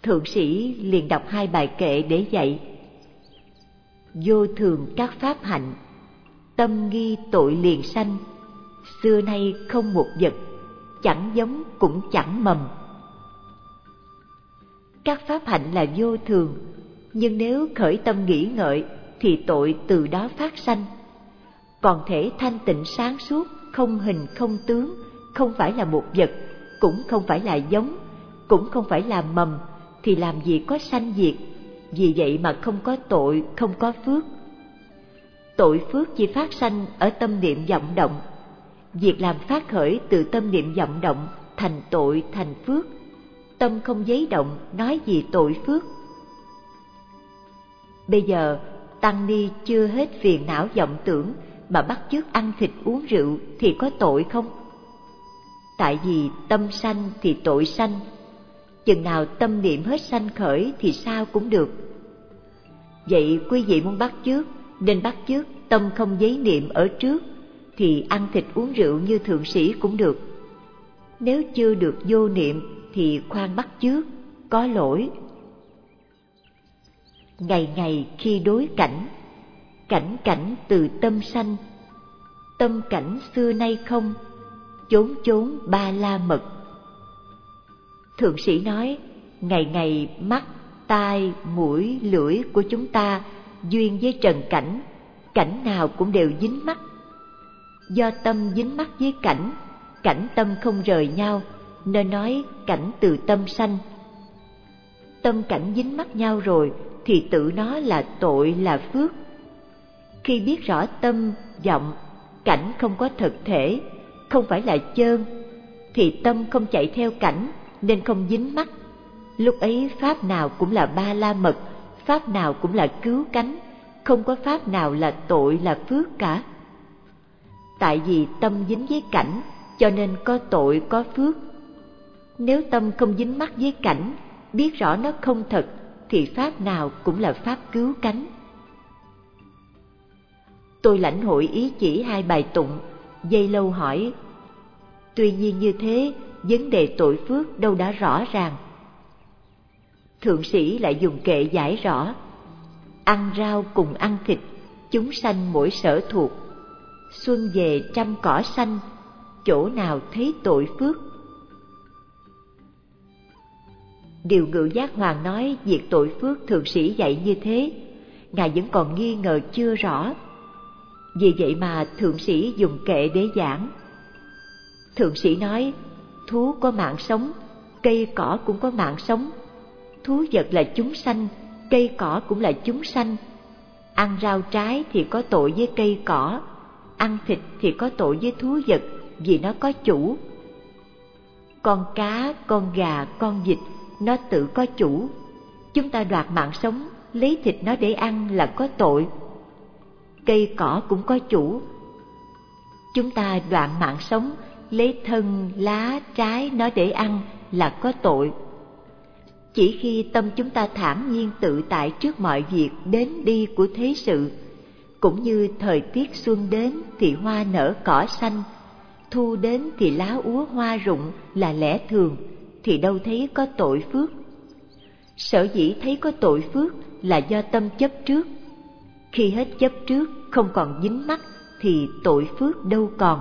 Thượng sĩ liền đọc 2 bài kệ để dạy: vô thường các pháp hạnh, tâm nghi tội liền sanh, xưa nay không một vật, chẳng giống cũng chẳng mầm. Các pháp hạnh là vô thường, nhưng nếu khởi tâm nghĩ ngợi thì tội từ đó phát sanh. Còn thể thanh tịnh sáng suốt, không hình không tướng, không phải là một vật, cũng không phải là giống, cũng không phải là mầm, thì làm gì có sanh diệt. Vì vậy mà không có tội, không có phước. Tội phước chỉ phát sanh ở tâm niệm vọng động. Việc làm phát khởi từ tâm niệm vọng động thành tội thành phước. Tâm không giấy động, nói gì tội phước. Bây giờ tăng ni chưa hết phiền não vọng tưởng mà bắt chước ăn thịt uống rượu thì có tội không? Tại vì tâm sanh thì tội sanh. Chừng nào tâm niệm hết sanh khởi thì sao cũng được. Vậy quý vị muốn bắt chước, nên bắt chước tâm không giấy niệm ở trước, thì ăn thịt uống rượu như thượng sĩ cũng được. Nếu chưa được vô niệm thì khoan bắt chước, có lỗi. Ngày ngày khi đối cảnh, cảnh cảnh từ tâm sanh, tâm cảnh xưa nay không, chốn chốn ba la mật. Thượng sĩ nói, ngày ngày mắt, tai, mũi, lưỡi của chúng ta duyên với trần cảnh, cảnh nào cũng đều dính mắc. Do tâm dính mắc với cảnh, cảnh tâm không rời nhau, nên nói cảnh từ tâm sanh. Tâm cảnh dính mắc nhau rồi thì tự nó là tội là phước. Khi biết rõ tâm, vọng, cảnh không có thực thể, không phải là chơn, thì tâm không chạy theo cảnh nên không dính mắc. Lúc ấy pháp nào cũng là ba la mật, pháp nào cũng là cứu cánh, không có pháp nào là tội là phước cả. Tại vì tâm dính với cảnh cho nên có tội có phước. Nếu tâm không dính mắc với cảnh, biết rõ nó không thật, thì pháp nào cũng là pháp cứu cánh. Tôi lãnh hội ý chỉ 2 bài tụng, dây lâu hỏi: tuy nhiên như thế, vấn đề tội phước đâu đã rõ ràng. Thượng sĩ lại dùng kệ giải rõ: ăn rau cùng ăn thịt, chúng sanh mỗi sở thuộc. Xuân về trăm cỏ xanh, chỗ nào thấy tội phước. Điều Ngự Giác Hoàng nói việc tội phước thượng sĩ dạy như thế, ngài vẫn còn nghi ngờ chưa rõ. Vì vậy mà thượng sĩ dùng kệ để giảng. Thượng sĩ nói, thú có mạng sống, cây cỏ cũng có mạng sống. Thú vật là chúng sanh, cây cỏ cũng là chúng sanh. Ăn rau trái thì có tội với cây cỏ, ăn thịt thì có tội với thú vật vì nó có chủ. Con cá, con gà, con vịt nó tự có chủ. Chúng ta đoạt mạng sống, lấy thịt nó để ăn là có tội. Cây cỏ cũng có chủ. Chúng ta đoạn mạng sống, lấy thân, lá, trái nó để ăn là có tội. Chỉ khi tâm chúng ta thản nhiên tự tại trước mọi việc đến đi của thế sự, cũng như thời tiết xuân đến thì hoa nở cỏ xanh, thu đến thì lá úa hoa rụng là lẽ thường, thì đâu thấy có tội phước. Sở dĩ thấy có tội phước là do tâm chấp trước. Khi hết chấp trước, không còn dính mắc thì tội phước đâu còn.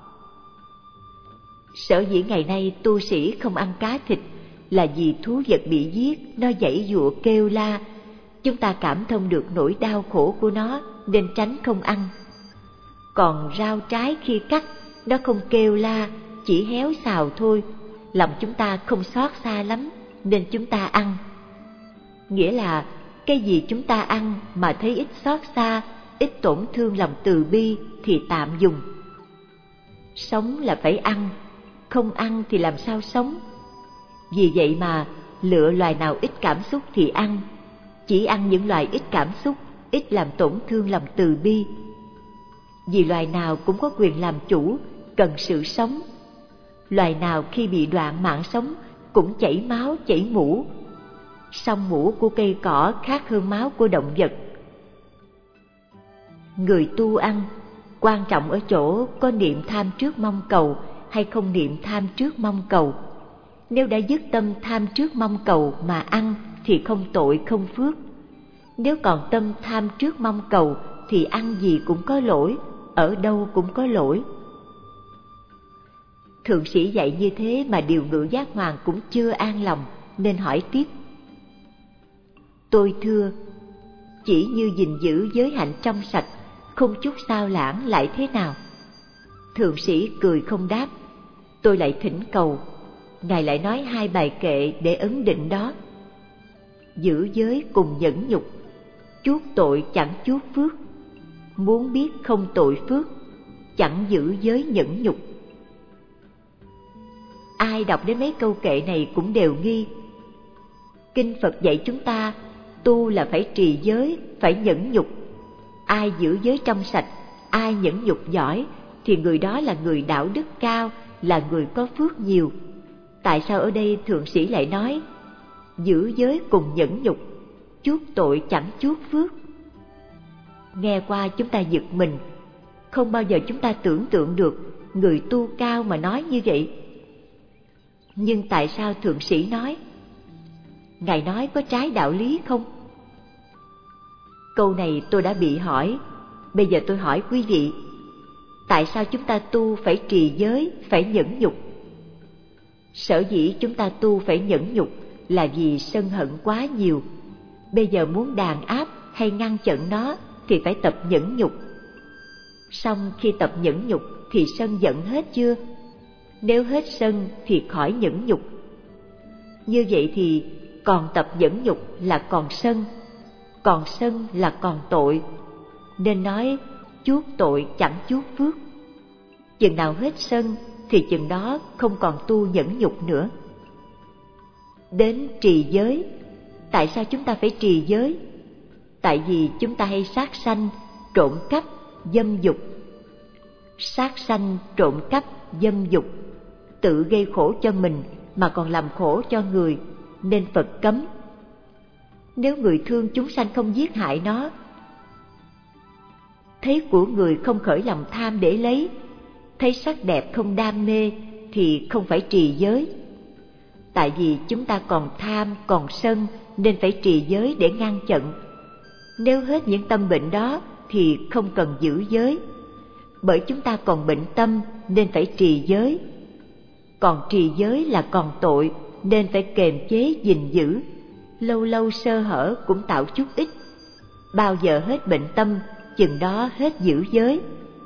Sở dĩ ngày nay tu sĩ không ăn cá thịt là vì thú vật bị giết, nó giãy giụa kêu la. Chúng ta cảm thông được nỗi đau khổ của nó nên tránh không ăn. Còn rau trái khi cắt, nó không kêu la, chỉ héo xào thôi. Lòng chúng ta không xót xa lắm nên chúng ta ăn. Nghĩa là cái gì chúng ta ăn mà thấy ít xót xa, ít tổn thương lòng từ bi thì tạm dùng. Sống là phải ăn, không ăn thì làm sao sống. Vì vậy mà lựa loài nào ít cảm xúc thì ăn, chỉ ăn những loài ít cảm xúc, ít làm tổn thương lòng từ bi. Vì loài nào cũng có quyền làm chủ, cần sự sống. Loài nào khi bị đoạn mạng sống cũng chảy máu chảy mũ. Song mũ của cây cỏ khác hơn máu của động vật. Người tu ăn, quan trọng ở chỗ có niệm tham trước mong cầu hay không niệm tham trước mong cầu. Nếu đã dứt tâm tham trước mong cầu mà ăn thì không tội không phước. Nếu còn tâm tham trước mong cầu thì ăn gì cũng có lỗi, ở đâu cũng có lỗi. Thượng sĩ dạy như thế mà Điều Ngự Giác Hoàng cũng chưa an lòng, nên hỏi tiếp. Tôi thưa, chỉ như gìn giữ giới hạnh trong sạch, không chút xao lãng lại thế nào? Thượng sĩ cười không đáp. Tôi lại thỉnh cầu, Ngài lại nói 2 bài kệ để ấn định đó. Giữ giới cùng nhẫn nhục, chuốc tội chẳng chuốc phước. Muốn biết không tội phước, chẳng giữ giới nhẫn nhục. Ai đọc đến mấy câu kệ này cũng đều nghi. Kinh Phật dạy chúng ta tu là phải trì giới, phải nhẫn nhục. Ai giữ giới trong sạch, ai nhẫn nhục giỏi thì người đó là người đạo đức cao, là người có phước nhiều. Tại sao ở đây thượng sĩ lại nói giữ giới cùng nhẫn nhục, chuốc tội chẳng chuốc phước? Nghe qua chúng ta giật mình, không bao giờ chúng ta tưởng tượng được người tu cao mà nói như vậy. Nhưng tại sao thượng sĩ nói? Ngài nói có trái đạo lý không? Câu này tôi đã bị hỏi, bây giờ tôi hỏi quý vị. Tại sao chúng ta tu phải trì giới, phải nhẫn nhục? Sở dĩ chúng ta tu phải nhẫn nhục là vì sân hận quá nhiều. Bây giờ muốn đàn áp hay ngăn chặn nó thì phải tập nhẫn nhục. Xong khi tập nhẫn nhục thì sân giận hết chưa? Nếu hết sân thì khỏi nhẫn nhục. Như vậy thì còn tập nhẫn nhục là còn sân là còn tội. Nên nói chuốc tội chẳng chuốc phước. Chừng nào hết sân thì chừng đó không còn tu nhẫn nhục nữa. Đến trì giới, tại sao chúng ta phải trì giới? Tại vì chúng ta hay sát sanh, trộm cắp, dâm dục. Sát sanh, trộm cắp, dâm dục, tự gây khổ cho mình mà còn làm khổ cho người, nên Phật cấm. Nếu người thương chúng sanh không giết hại nó, thấy của người không khởi lòng tham để lấy, thấy sắc đẹp không đam mê thì không phải trì giới. Tại vì chúng ta còn tham, còn sân nên phải trì giới để ngăn chặn. Nếu hết những tâm bệnh đó thì không cần giữ giới. Bởi chúng ta còn bệnh tâm nên phải trì giới. Còn trì giới là còn tội nên phải kềm chế gìn giữ. Lâu lâu sơ hở cũng tạo chút ít. Bao giờ hết bệnh tâm, chừng đó hết giữ giới.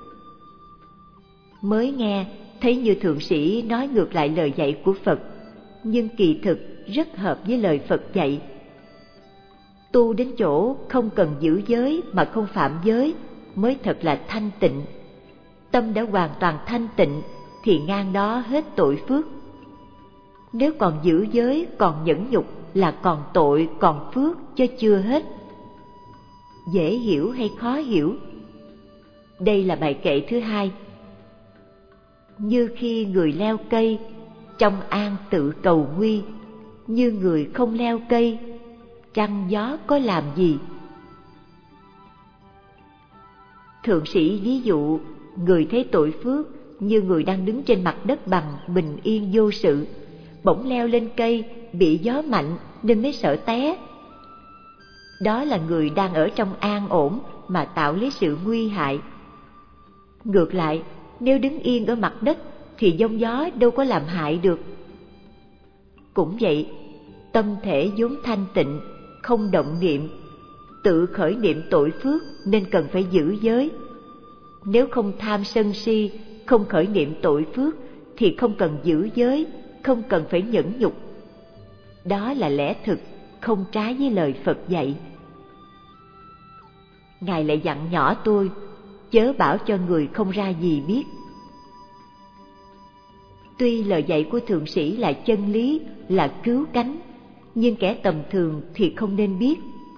Mới nghe thấy như thượng sĩ nói ngược lại lời dạy của Phật, nhưng kỳ thực rất hợp với lời Phật dạy. Tu đến chỗ không cần giữ giới mà không phạm giới mới thật là thanh tịnh. Tâm đã hoàn toàn thanh tịnh thì ngang đó hết tội phước. Nếu còn giữ giới, còn nhẫn nhục là còn tội, còn phước chứ chưa hết. Dễ hiểu hay khó hiểu? Đây là bài kệ thứ 2. Như khi người leo cây, trong an tự cầu nguy, như người không leo cây, trăng gió có làm gì? Thượng sĩ ví dụ người thấy tội phước như người đang đứng trên mặt đất bằng, bình yên vô sự, bỗng leo lên cây, bị gió mạnh nên mới sợ té. Đó là người đang ở trong an ổn mà tạo lấy sự nguy hại. Ngược lại, nếu đứng yên ở mặt đất thì giông gió đâu có làm hại được. Cũng vậy, tâm thể vốn thanh tịnh, không động niệm, tự khởi niệm tội phước nên cần phải giữ giới. Nếu không tham sân si, không khởi niệm tội phước thì không cần giữ giới, không cần phải nhẫn nhục. Đó là lẽ thực, không trái với lời Phật dạy. Ngài lại dặn nhỏ tôi, chớ bảo cho người không ra gì biết. Tuy lời dạy của thượng sĩ là chân lý, là cứu cánh, nhưng kẻ tầm thường thì không nên biết.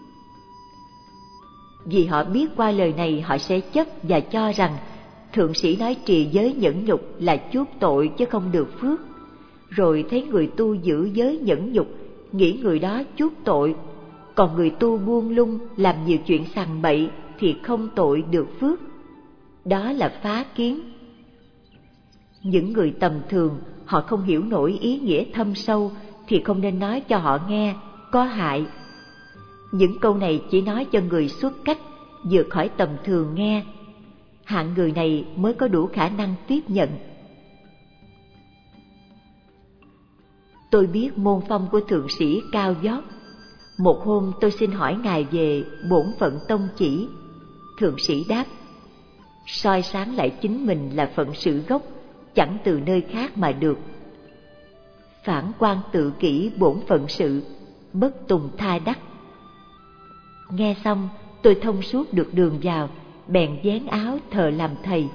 Vì họ biết qua lời này họ sẽ chấp và cho rằng thượng sĩ nói trì giới nhẫn nhục là chuốc tội chứ không được phước. Rồi thấy người tu giữ giới nhẫn nhục, nghĩ người đó chuốc tội, còn người tu buông lung làm nhiều chuyện sằng bậy thì không tội được phước. Đó là phá kiến. Những người tầm thường, họ không hiểu nổi ý nghĩa thâm sâu thì không nên nói cho họ nghe, có hại. Những câu này chỉ nói cho người xuất cách, vượt khỏi tầm thường nghe. Hạng người này mới có đủ khả năng tiếp nhận. Tôi biết môn phong của thượng sĩ cao vót. Một hôm tôi xin hỏi ngài về bổn phận tông chỉ. Thượng sĩ đáp: soi sáng lại chính mình là phận sự gốc, chẳng từ nơi khác mà được. Phản quan tự kỷ bổn phận sự, bất tùng tha đắc. Nghe xong tôi thông suốt được đường vào, bèn vén áo thờ làm thầy.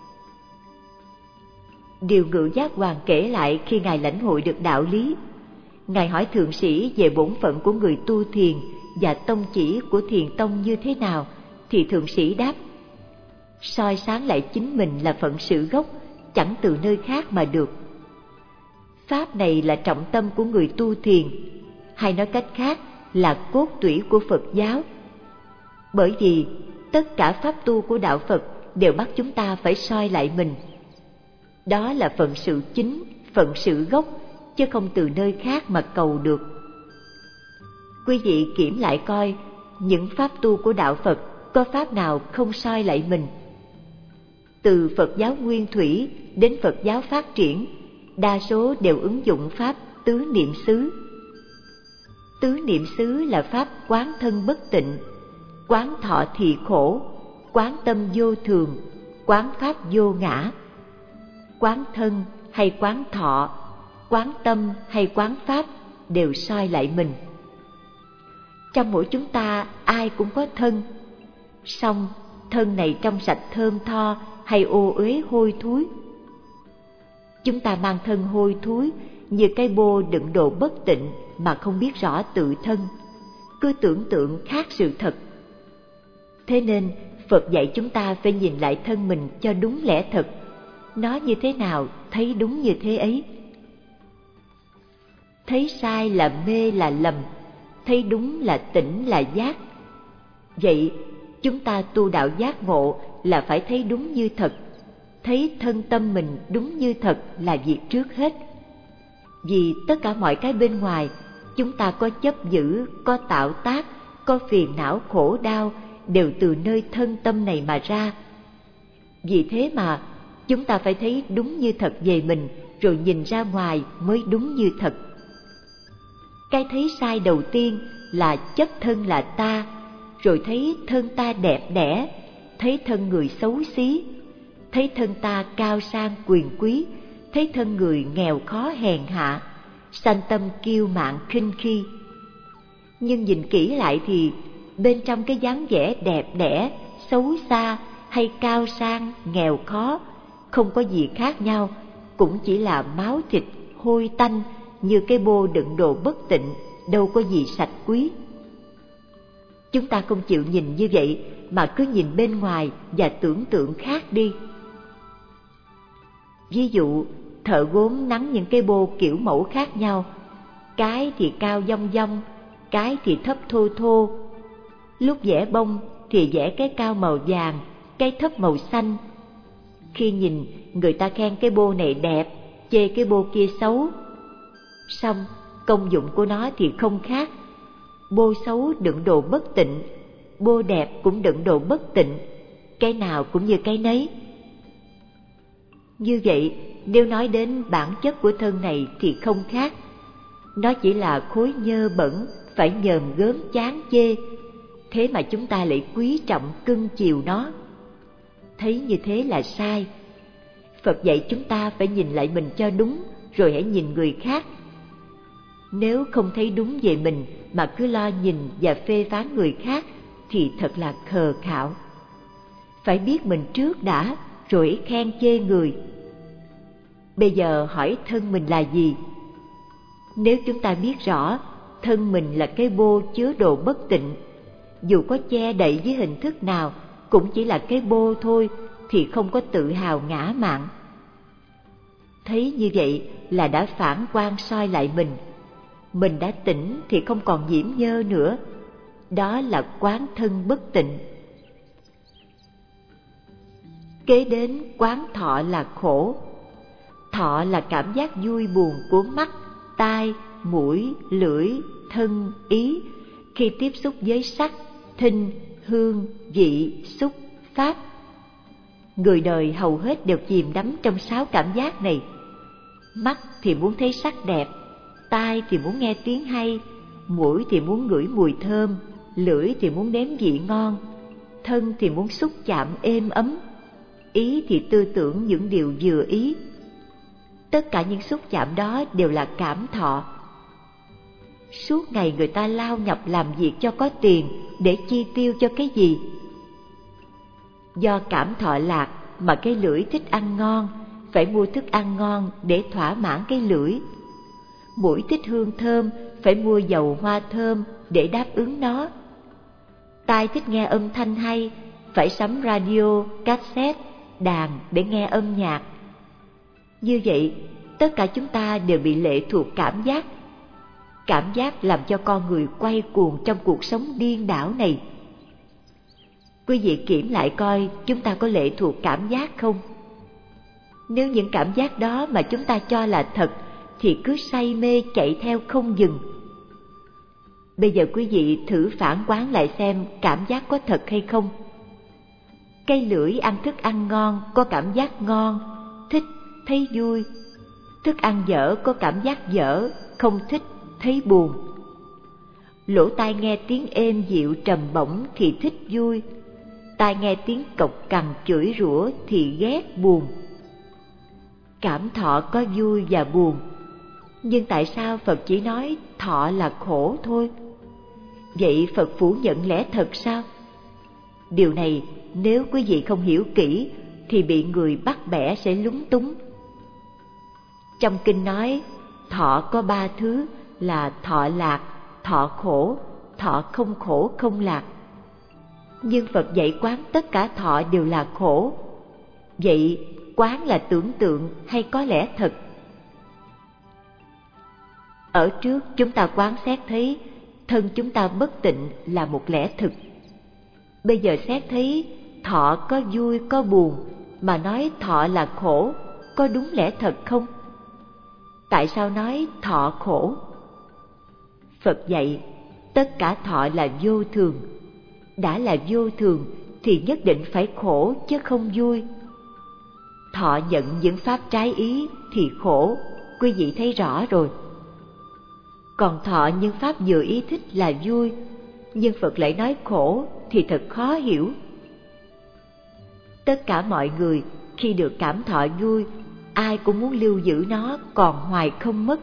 Điều Ngự Giác Hoàng kể lại khi ngài lãnh hội được đạo lý. Ngài hỏi thượng sĩ về bổn phận của người tu thiền và tông chỉ của thiền tông như thế nào, thì thượng sĩ đáp: soi sáng lại chính mình là phận sự gốc, chẳng từ nơi khác mà được. Pháp này là trọng tâm của người tu thiền, hay nói cách khác là cốt tủy của Phật giáo. Bởi vì tất cả pháp tu của đạo Phật đều bắt chúng ta phải soi lại mình. Đó là phận sự chính, phận sự gốc, chứ không từ nơi khác mà cầu được. Quý vị kiểm lại coi, những pháp tu của đạo Phật có pháp nào không soi lại mình? Từ Phật giáo nguyên thủy đến Phật giáo phát triển, đa số đều ứng dụng pháp tứ niệm xứ. Tứ niệm xứ là pháp quán thân bất tịnh, quán thọ thì khổ, quán tâm vô thường, quán pháp vô ngã. Quán thân hay quán thọ, quán tâm hay quán pháp đều soi lại mình. Trong mỗi chúng ta ai cũng có thân, song thân này trong sạch thơm tho hay ô uế hôi thối. Chúng ta mang thân hôi thối như cái bô đựng đồ bất tịnh mà không biết rõ tự thân, cứ tưởng tượng khác sự thật. Thế nên Phật dạy chúng ta phải nhìn lại thân mình cho đúng lẽ thật. Nó như thế nào, thấy đúng như thế ấy. Thấy sai là mê là lầm, thấy đúng là tỉnh là giác. Vậy chúng ta tu đạo giác ngộ là phải thấy đúng như thật. Thấy thân tâm mình đúng như thật là việc trước hết. Vì tất cả mọi cái bên ngoài, chúng ta có chấp giữ, có tạo tác, có phiền não khổ đau, đều từ nơi thân tâm này mà ra. Vì thế mà chúng ta phải thấy đúng như thật về mình, rồi nhìn ra ngoài mới đúng như thật. Cái thấy sai đầu tiên là chấp thân là ta, rồi thấy thân ta đẹp đẽ, thấy thân người xấu xí, thấy thân ta cao sang quyền quý, thấy thân người nghèo khó hèn hạ, sanh tâm kiêu mạn khinh khi. Nhưng nhìn kỹ lại thì bên trong cái dáng vẻ đẹp đẽ, xấu xa hay cao sang, nghèo khó không có gì khác nhau, cũng chỉ là máu thịt hôi tanh như cái bô đựng đồ bất tịnh, đâu có gì sạch quý. Chúng ta không chịu nhìn như vậy mà cứ nhìn bên ngoài và tưởng tượng khác đi. Ví dụ, thợ gốm nắn những cái bô kiểu mẫu khác nhau, cái thì cao dong dong, cái thì thấp thô thô. Lúc vẽ bông thì vẽ cái cao màu vàng, cái thấp màu xanh. Khi nhìn, người ta khen cái bô này đẹp, chê cái bô kia xấu. Song công dụng của nó thì không khác. Bô xấu đựng đồ bất tịnh, bô đẹp cũng đựng đồ bất tịnh, cái nào cũng như cái nấy. Như vậy, nếu nói đến bản chất của thân này thì không khác. Nó chỉ là khối nhơ bẩn, phải nhờm gớm chán chê. Thế mà chúng ta lại quý trọng cưng chiều nó. Thấy như thế là sai. Phật dạy chúng ta phải nhìn lại mình cho đúng, rồi hãy nhìn người khác. Nếu không thấy đúng về mình mà cứ lo nhìn và phê phán người khác thì thật là khờ khạo. Phải biết mình trước đã, rồi khen chê người. Bây giờ hỏi thân mình là gì? Nếu chúng ta biết rõ thân mình là cái bô chứa đồ bất tịnh, dù có che đậy với hình thức nào cũng chỉ là cái bô thôi, thì không có tự hào ngã mạn. Thấy như vậy là đã phản quan soi lại mình. Mình đã tỉnh thì không còn nhiễm nhơ nữa. Đó là quán thân bất tịnh. Kế đến quán thọ là khổ. Thọ là cảm giác vui buồn của mắt, tai, mũi, lưỡi, thân, ý khi tiếp xúc với sắc, thinh, hương, vị, xúc, pháp. Người đời hầu hết đều chìm đắm trong 6 cảm giác này. Mắt thì muốn thấy sắc đẹp, tai thì muốn nghe tiếng hay, mũi thì muốn ngửi mùi thơm, lưỡi thì muốn nếm vị ngon, thân thì muốn xúc chạm êm ấm, ý thì tư tưởng những điều vừa ý. Tất cả những xúc chạm đó đều là cảm thọ. Suốt ngày người ta lao nhập làm việc cho có tiền để chi tiêu cho cái gì? Do cảm thọ lạc mà cái lưỡi thích ăn ngon, phải mua thức ăn ngon để thỏa mãn cái lưỡi. Mũi thích hương thơm, phải mua dầu hoa thơm để đáp ứng nó. Tai thích nghe âm thanh hay, phải sắm radio, cassette, đàn để nghe âm nhạc. Như vậy, tất cả chúng ta đều bị lệ thuộc cảm giác. Cảm giác làm cho con người quay cuồng trong cuộc sống điên đảo này. Quý vị kiểm lại coi chúng ta có lệ thuộc cảm giác không? Nếu những cảm giác đó mà chúng ta cho là thật thì cứ say mê chạy theo không dừng. Bây giờ quý vị thử phản quán lại xem cảm giác có thật hay không. Cái lưỡi ăn thức ăn ngon có cảm giác ngon, thích, thấy vui. Thức ăn dở có cảm giác dở, không thích, thấy buồn. Lỗ tai nghe tiếng êm dịu trầm bổng thì thích vui. Tai nghe tiếng cộc cằn chửi rủa thì ghét buồn. Cảm thọ có vui và buồn. Nhưng tại sao Phật chỉ nói thọ là khổ thôi? Vậy Phật phủ nhận lẽ thật sao? Điều này nếu quý vị không hiểu kỹ thì bị người bắt bẻ sẽ lúng túng. Trong kinh nói thọ có 3 thứ là thọ lạc, thọ khổ, thọ không khổ không lạc. Nhưng Phật dạy quán tất cả thọ đều là khổ. Vậy quán là tưởng tượng hay có lẽ thật? Ở trước chúng ta quán xét thấy thân chúng ta bất tịnh là một lẽ thực. Bây giờ xét thấy thọ có vui có buồn mà nói thọ là khổ, có đúng lẽ thật không? Tại sao nói thọ khổ? Phật dạy tất cả thọ là vô thường. Đã là vô thường thì nhất định phải khổ chứ không vui. Thọ nhận những pháp trái ý thì khổ, quý vị thấy rõ rồi. Còn thọ những pháp vừa ý thích là vui, nhưng Phật lại nói khổ thì thật khó hiểu. Tất cả mọi người khi được cảm thọ vui, ai cũng muốn lưu giữ nó còn hoài không mất.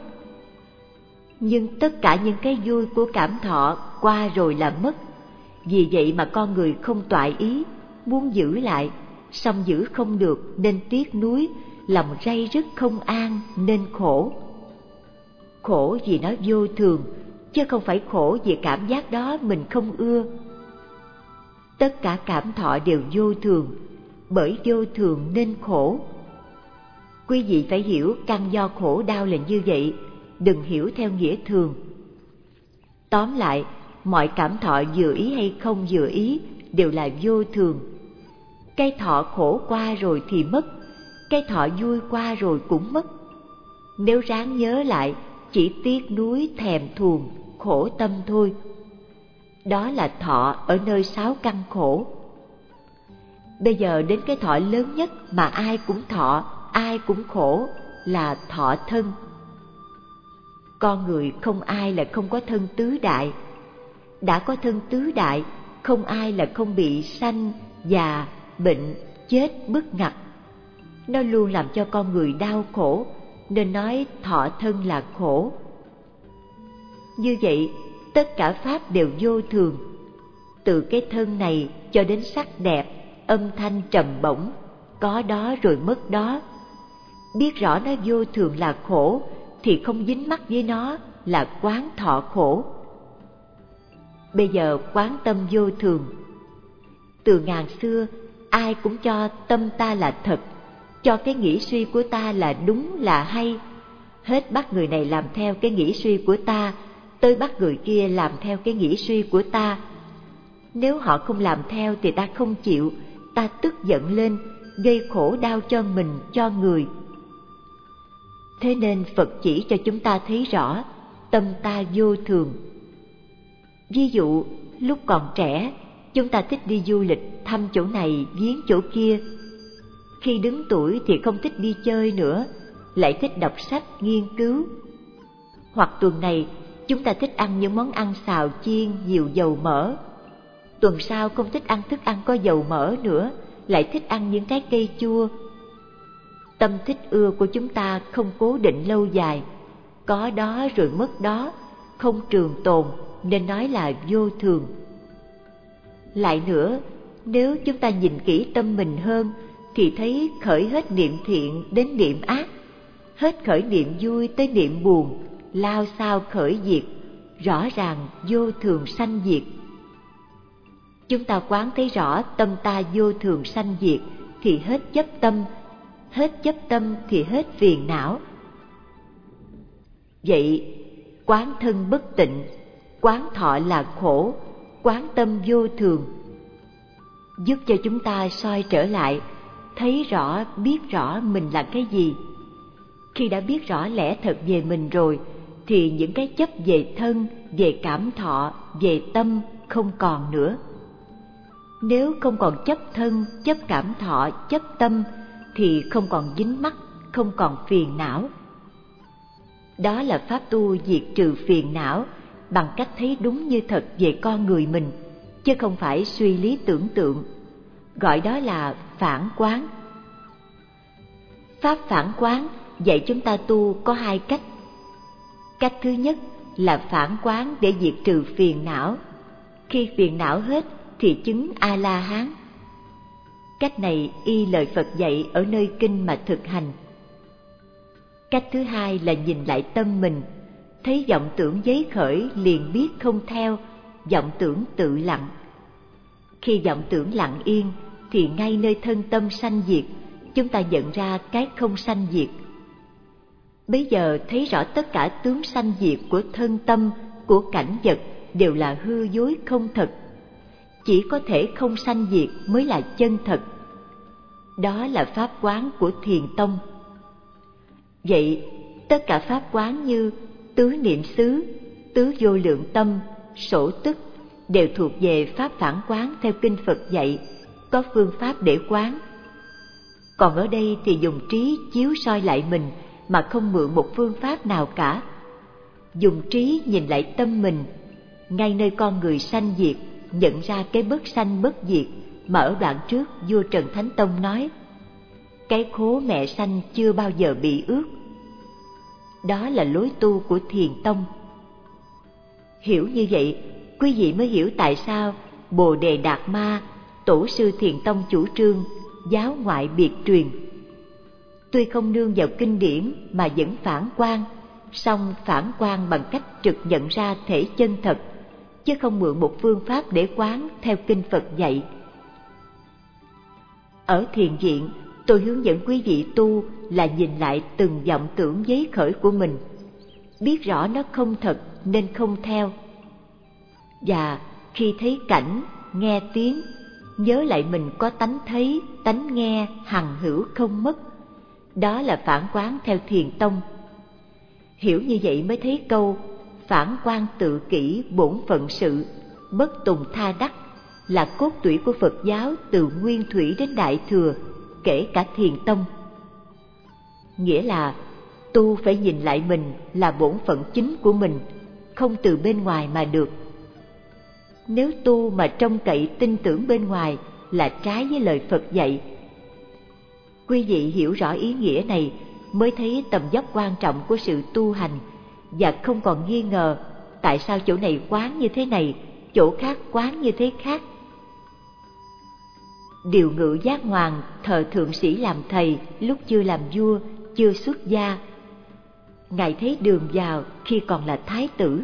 Nhưng tất cả những cái vui của cảm thọ qua rồi là mất. Vì vậy mà con người không toại ý, muốn giữ lại, song giữ không được nên tiếc nuối, lòng ray rứt không an nên khổ. Khổ vì nó vô thường, chứ không phải khổ vì cảm giác đó mình không ưa. Tất cả cảm thọ đều vô thường, bởi vô thường nên khổ. Quý vị phải hiểu căn do khổ đau là như vậy, đừng hiểu theo nghĩa thường. Tóm lại, mọi cảm thọ vừa ý hay không vừa ý đều là vô thường. Cái thọ khổ qua rồi thì mất, cái thọ vui qua rồi cũng mất. Nếu ráng nhớ lại, chỉ tiếc nuối thèm thuồng, khổ tâm thôi. Đó là thọ ở nơi 6 căn khổ. Bây giờ đến cái thọ lớn nhất mà ai cũng thọ, ai cũng khổ là thọ thân. Con người không ai là không có thân tứ đại. Đã có thân tứ đại, không ai là không bị sanh, già, bệnh, chết bất ngặt. Nó luôn làm cho con người đau khổ, nên nói thọ thân là khổ. Như vậy, tất cả pháp đều vô thường. Từ cái thân này cho đến sắc đẹp, âm thanh trầm bổng, có đó rồi mất đó. Biết rõ nó vô thường là khổ, thì không dính mắc với nó là quán thọ khổ. Bây giờ quán tâm vô thường. Từ ngàn xưa, ai cũng cho tâm ta là thật, cho cái nghĩ suy của ta là đúng là hay. Hết bắt người này làm theo cái nghĩ suy của ta, tới bắt người kia làm theo cái nghĩ suy của ta. Nếu họ không làm theo thì ta không chịu, ta tức giận lên, gây khổ đau cho mình, cho người. Thế nên Phật chỉ cho chúng ta thấy rõ tâm ta vô thường. Ví dụ, lúc còn trẻ, chúng ta thích đi du lịch, thăm chỗ này, viếng chỗ kia. Khi đứng tuổi thì không thích đi chơi nữa, lại thích đọc sách, nghiên cứu. Hoặc tuần này, chúng ta thích ăn những món ăn xào chiên nhiều dầu mỡ. Tuần sau không thích ăn thức ăn có dầu mỡ nữa, lại thích ăn những trái cây chua. Tâm thích ưa của chúng ta không cố định lâu dài, có đó rồi mất đó, không trường tồn, nên nói là vô thường. Lại nữa, nếu chúng ta nhìn kỹ tâm mình hơn, thì thấy khởi hết niệm thiện đến niệm ác, hết khởi niệm vui tới niệm buồn, lao sao khởi diệt, rõ ràng vô thường sanh diệt. Chúng ta quán thấy rõ tâm ta vô thường sanh diệt thì hết chấp tâm thì hết phiền não. Vậy quán thân bất tịnh, quán thọ là khổ, quán tâm vô thường, giúp cho chúng ta soi trở lại, thấy rõ, biết rõ mình là cái gì. Khi đã biết rõ lẽ thật về mình rồi, thì những cái chấp về thân, về cảm thọ, về tâm không còn nữa. Nếu không còn chấp thân, chấp cảm thọ, chấp tâm, thì không còn dính mắc, không còn phiền não. Đó là pháp tu diệt trừ phiền não bằng cách thấy đúng như thật về con người mình, chứ không phải suy lý tưởng tượng. Gọi đó là phản quán. Pháp phản quán dạy chúng ta tu có hai cách. Cách thứ nhất là phản quán để diệt trừ phiền não. Khi phiền não hết thì chứng A-la-hán. Cách này y lời Phật dạy ở nơi kinh mà thực hành. Cách thứ hai là nhìn lại tâm mình, thấy vọng tưởng giấy khởi liền biết không theo, vọng tưởng tự lặng. Khi vọng tưởng lặng yên thì ngay nơi thân tâm sanh diệt, chúng ta nhận ra cái không sanh diệt. Bấy giờ thấy rõ tất cả tướng sanh diệt của thân tâm, của cảnh vật đều là hư dối không thật. Chỉ có thể không sanh diệt mới là chân thật. Đó là pháp quán của Thiền tông. Vậy tất cả pháp quán như tứ niệm xứ, tứ vô lượng tâm, sổ tức đều thuộc về pháp phản quán theo kinh Phật dạy, có phương pháp để quán. Còn ở đây thì dùng trí chiếu soi lại mình mà không mượn một phương pháp nào cả. Dùng trí nhìn lại tâm mình, ngay nơi con người sanh diệt, nhận ra cái bất sanh bất diệt mà ở đoạn trước vua Trần Thánh Tông nói, cái khố mẹ sanh chưa bao giờ bị ướt. Đó là lối tu của Thiền tông. Hiểu như vậy, quý vị mới hiểu tại sao Bồ Đề Đạt Ma, tổ sư Thiền tông chủ trương giáo ngoại biệt truyền. Tuy không nương vào kinh điển mà vẫn phản quang, song phản quang bằng cách trực nhận ra thể chân thật, chứ không mượn một phương pháp để quán theo kinh Phật dạy. Ở thiền viện, tôi hướng dẫn quý vị tu là nhìn lại từng vọng tưởng giấy khởi của mình, biết rõ nó không thật nên không theo. Và khi thấy cảnh, nghe tiếng, nhớ lại mình có tánh thấy, tánh nghe, hằng hữu không mất. Đó là phản quán theo Thiền tông. Hiểu như vậy mới thấy câu phản quan tự kỷ bổn phận sự, bất tùng tha đắc là cốt tủy của Phật giáo từ Nguyên Thủy đến Đại Thừa, kể cả Thiền tông. Nghĩa là tu phải nhìn lại mình là bổn phận chính của mình, không từ bên ngoài mà được. Nếu tu mà trông cậy tin tưởng bên ngoài là trái với lời Phật dạy. Quý vị hiểu rõ ý nghĩa này mới thấy tầm dốc quan trọng của sự tu hành, và không còn nghi ngờ tại sao chỗ này quán như thế này, chỗ khác quán như thế khác. Điều Ngự Giác Hoàng thờ thượng sĩ làm thầy lúc chưa làm vua, chưa xuất gia. Ngài thấy đường vào khi còn là thái tử.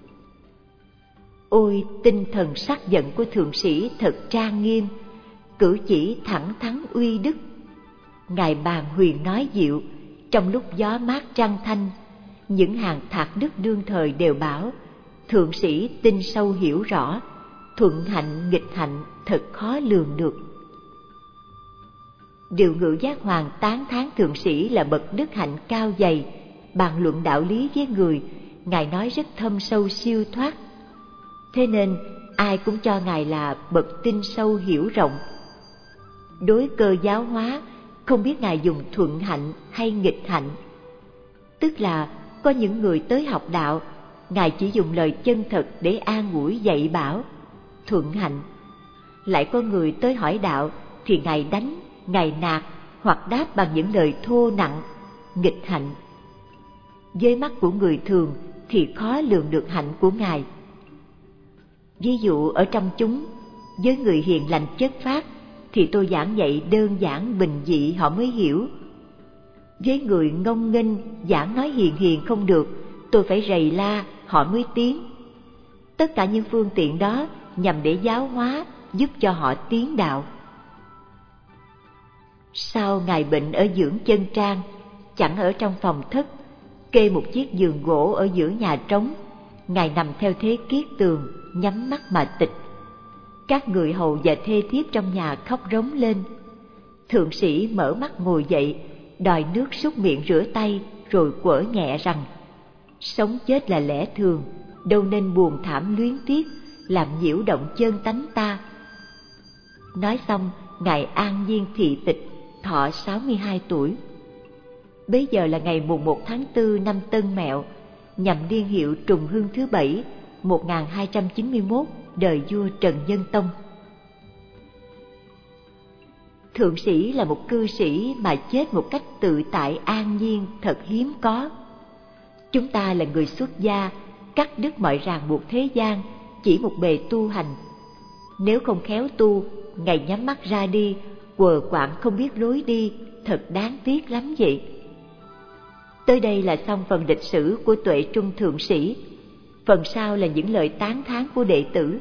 Ôi, tinh thần sắc giận của thượng sĩ thật trang nghiêm, cử chỉ thẳng thắn uy đức. Ngài bàn huyền nói diệu, trong lúc gió mát trăng thanh, những hàng thạc đức đương thời đều bảo thượng sĩ tin sâu hiểu rõ, thuận hạnh nghịch hạnh thật khó lường được. Điều Ngự Giác Hoàng tán thán thượng sĩ là bậc đức hạnh cao dày, bàn luận đạo lý với người, Ngài nói rất thâm sâu siêu thoát. Thế nên ai cũng cho Ngài là bậc tinh sâu hiểu rộng. Đối cơ giáo hóa, không biết Ngài dùng thuận hạnh hay nghịch hạnh. Tức là có những người tới học đạo, Ngài chỉ dùng lời chân thật để an ủi dạy bảo, thuận hạnh. Lại có người tới hỏi đạo thì Ngài đánh, Ngài nạt hoặc đáp bằng những lời thô nặng, nghịch hạnh. Với mắt của người thường thì khó lường được hạnh của Ngài. Ví dụ ở trong chúng, với người hiền lành chất phác thì tôi giảng dạy đơn giản bình dị họ mới hiểu. Với người ngông nghênh giảng nói hiền hiền không được, tôi phải rầy la họ mới tiến. Tất cả những phương tiện đó nhằm để giáo hóa, giúp cho họ tiến đạo. Sau Ngài bệnh ở dưỡng chân trang, chẳng ở trong phòng thất, kê một chiếc giường gỗ ở giữa nhà trống, Ngài nằm theo thế kiết tường, nhắm mắt mà tịch. Các người hầu và thê thiếp trong nhà khóc rống lên. Thượng sĩ mở mắt ngồi dậy, đòi nước súc miệng rửa tay, rồi quở nhẹ rằng: sống chết là lẽ thường, đâu nên buồn thảm luyến tiếc, làm nhiễu động chân tánh ta. Nói xong, Ngài an nhiên thị tịch, thọ 62 tuổi. Bấy giờ là ngày mùng 1 tháng 4 năm Tân Mẹo, nhằm niên hiệu Trùng Hưng thứ 7, 1291, đời vua Trần Nhân Tông. Thượng sĩ là một cư sĩ mà chết một cách tự tại an nhiên thật hiếm có. Chúng ta là người xuất gia, cắt đứt mọi ràng buộc thế gian, chỉ một bề tu hành. Nếu không khéo tu, ngày nhắm mắt ra đi, quờ quạng không biết lối đi, thật đáng tiếc lắm vậy. Tới đây là xong phần lịch sử của Tuệ Trung Thượng Sĩ. Phần sau là những lời tán thán của đệ tử.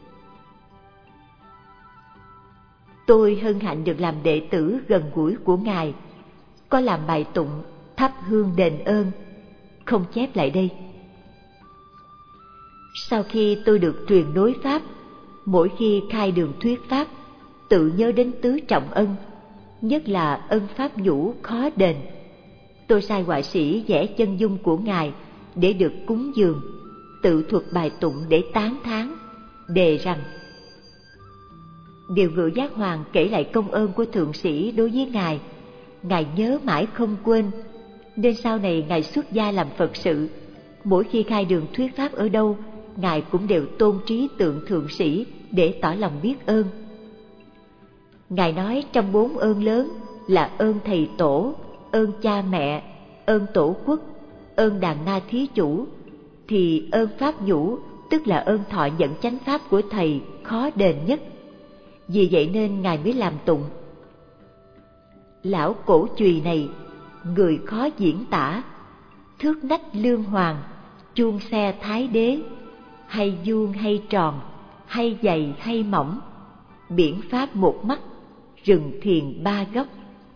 Tôi hân hạnh được làm đệ tử gần gũi của Ngài, có làm bài tụng thắp hương đền ơn, không chép lại đây. Sau khi tôi được truyền nối Pháp, mỗi khi khai đường thuyết Pháp, tự nhớ đến tứ trọng ân, nhất là ân Pháp nhũ khó đền. Tôi sai họa sĩ vẽ chân dung của Ngài để được cúng dường, tự thuật bài tụng để tán thán, đề rằng: Điều Ngự Giác Hoàng kể lại công ơn của Thượng sĩ đối với Ngài, Ngài nhớ mãi không quên, nên sau này Ngài xuất gia làm Phật sự, mỗi khi khai đường thuyết Pháp ở đâu, Ngài cũng đều tôn trí tượng Thượng sĩ để tỏ lòng biết ơn. Ngài nói trong 4 ơn lớn là ơn Thầy Tổ, ơn cha mẹ, ơn Tổ quốc, ơn Đàn Na Thí Chủ, thì ơn Pháp nhũ, tức là ơn thọ nhận chánh Pháp của Thầy, khó đền nhất. Vì vậy nên Ngài mới làm tụng: Lão cổ chùy này, người khó diễn tả, thước nách lương hoàng, chuông xe thái đế, hay vuông hay tròn, hay dày hay mỏng, biển Pháp một mắt, rừng thiền 3 góc.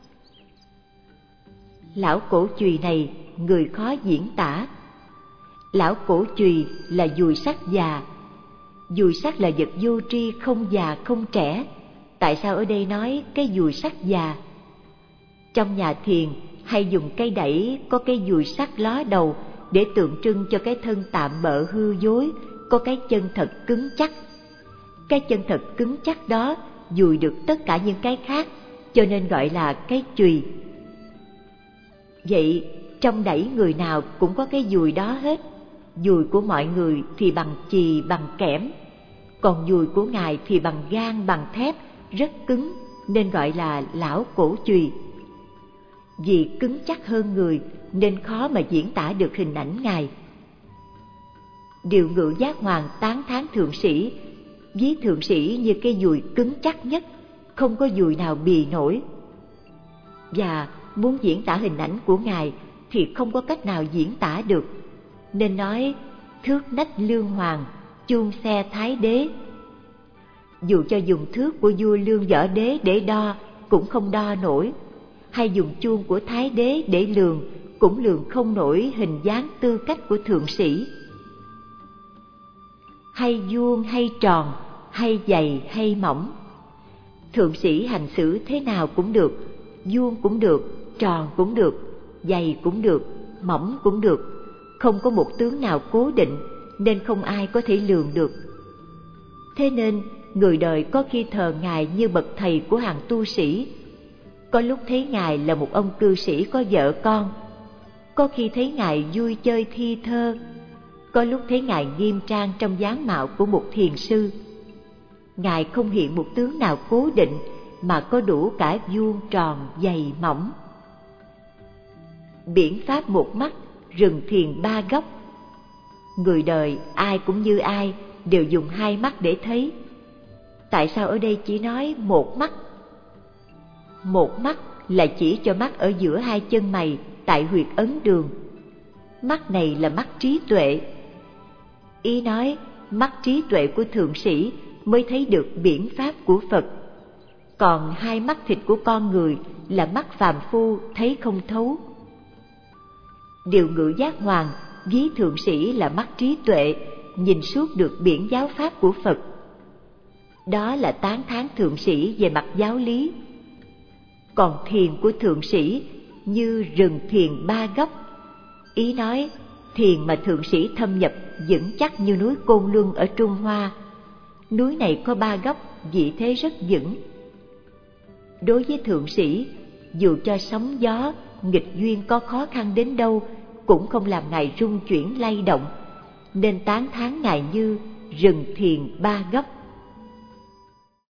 Lão cổ chùy này, người khó diễn tả. Lão cổ chùy là dùi sắt già. Dùi sắt là vật vô tri, không già không trẻ. Tại sao ở đây nói cái dùi sắt già? Trong nhà thiền hay dùng cây đẩy có cái dùi sắt ló đầu để tượng trưng cho cái thân tạm bợ hư dối, có cái chân thật cứng chắc. Cái chân thật cứng chắc đó dùi được tất cả những cái khác, cho nên gọi là cái chùy. Vậy trong đẩy người nào cũng có cái dùi đó hết. Dùi của mọi người thì bằng chì, bằng kẽm, còn dùi của Ngài thì bằng gan, bằng thép, rất cứng, nên gọi là lão cổ chùy. Vì cứng chắc hơn người nên khó mà diễn tả được hình ảnh Ngài. Điều Ngự Giác Hoàng tán thán Thượng sĩ, ví Thượng sĩ như cái dùi cứng chắc nhất, không có dùi nào bì nổi. Và muốn diễn tả hình ảnh của Ngài thì không có cách nào diễn tả được, nên nói thước nách lương hoàng, chuông xe thái đế. Dù cho dùng thước của vua Lương Võ Đế để đo cũng không đo nổi, hay dùng chuông của thái đế để lường cũng lường không nổi hình dáng tư cách của thượng sĩ. Hay vuông hay tròn, hay dày hay mỏng, thượng sĩ hành xử thế nào cũng được, vuông cũng được, tròn cũng được, dày cũng được, mỏng cũng được, không có một tướng nào cố định nên không ai có thể lường được. Thế nên người đời có khi thờ Ngài như bậc thầy của hàng tu sĩ, có lúc thấy Ngài là một ông cư sĩ có vợ con, có khi thấy Ngài vui chơi thi thơ, có lúc thấy Ngài nghiêm trang trong dáng mạo của một thiền sư. Ngài không hiện một tướng nào cố định mà có đủ cả vuông tròn dày mỏng. Biển pháp một mắt, rừng thiền ba góc. Người đời ai cũng như ai, đều dùng hai mắt để thấy. Tại sao ở đây chỉ nói một mắt? Một mắt là chỉ cho mắt ở giữa hai chân mày tại huyệt ấn đường. Mắt này là mắt trí tuệ. Ý nói mắt trí tuệ của thượng sĩ mới thấy được biển pháp của Phật. Còn hai mắt thịt của con người là mắt phàm phu thấy không thấu. Điều Ngự Giác Hoàng ví thượng sĩ là mắt trí tuệ, nhìn suốt được biển giáo pháp của Phật. Đó là tán thán thượng sĩ về mặt giáo lý. Còn thiền của thượng sĩ như rừng thiền ba góc. Ý nói thiền mà thượng sĩ thâm nhập vững chắc như núi Côn Luân ở Trung Hoa. Núi này có ba góc, vị thế rất vững. Đối với thượng sĩ, dù cho sóng gió, nghịch duyên có khó khăn đến đâu cũng không làm Ngài rung chuyển lay động, nên tán thán Ngài như rừng thiền ba góc.